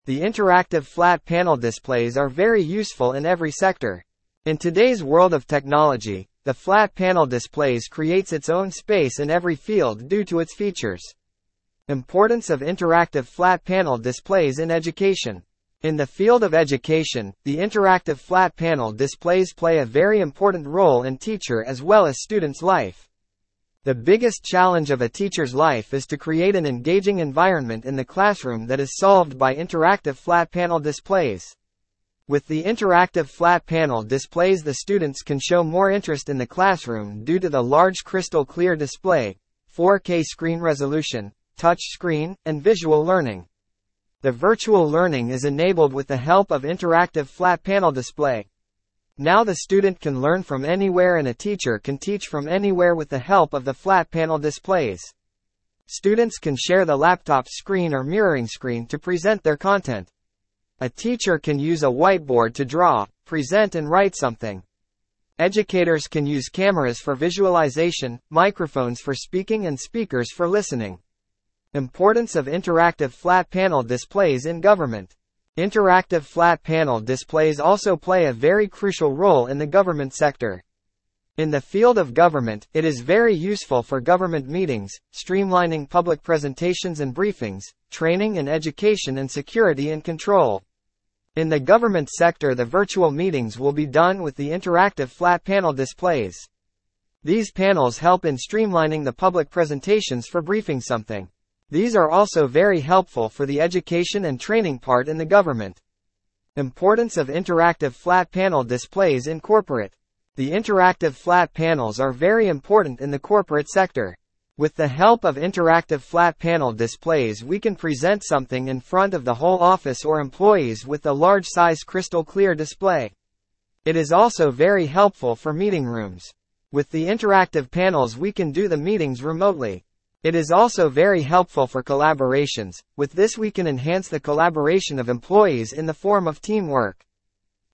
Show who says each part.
Speaker 1: The interactive flat panel displays are very useful in every sector. In today's world of technology, the flat panel displays creates its own space in every field due to its features. Importance of interactive flat panel displays in education. In the field of education, the interactive flat panel displays play a very important role in teacher as well as student's life. The biggest challenge of a teacher's life is to create an engaging environment in the classroom that is solved by interactive flat panel displays. With the interactive flat panel displays, the students can show more interest in the classroom due to the large crystal clear display, 4K screen resolution, touch screen, and visual learning. The virtual learning is enabled with the help of interactive flat panel display. Now the student can learn from anywhere and a teacher can teach from anywhere with the help of the flat panel displays. Students can share the laptop screen or mirroring screen to present their content. A teacher can use a whiteboard to draw, present and write something. Educators can use cameras for visualization, microphones for speaking and speakers for listening. Importance of interactive flat panel displays in government. Interactive flat panel displays also play a very crucial role in the government sector. In the field of government, it is very useful for government meetings, streamlining public presentations and briefings, training and education and security and control. In the government sector, the virtual meetings will be done with the interactive flat panel displays. These panels help in streamlining the public presentations for briefing something. These are also very helpful for the education and training part in the government. Importance of interactive flat panel displays in corporate. The interactive flat panels are very important in the corporate sector. With the help of interactive flat panel displays, we can present something in front of the whole office or employees with a large size crystal clear display. It is also very helpful for meeting rooms. With the interactive panels, we can do the meetings remotely. It is also very helpful for collaborations. With this, we can enhance the collaboration of employees in the form of teamwork.